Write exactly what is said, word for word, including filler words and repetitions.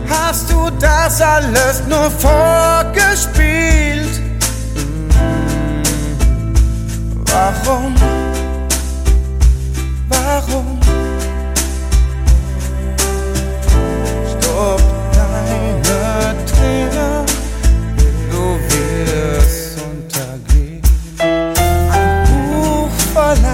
hast du das alles nur vorgespielt? Warum? Warum? Stopp deine Tränen, du wirst untergehen. Ein Buch voller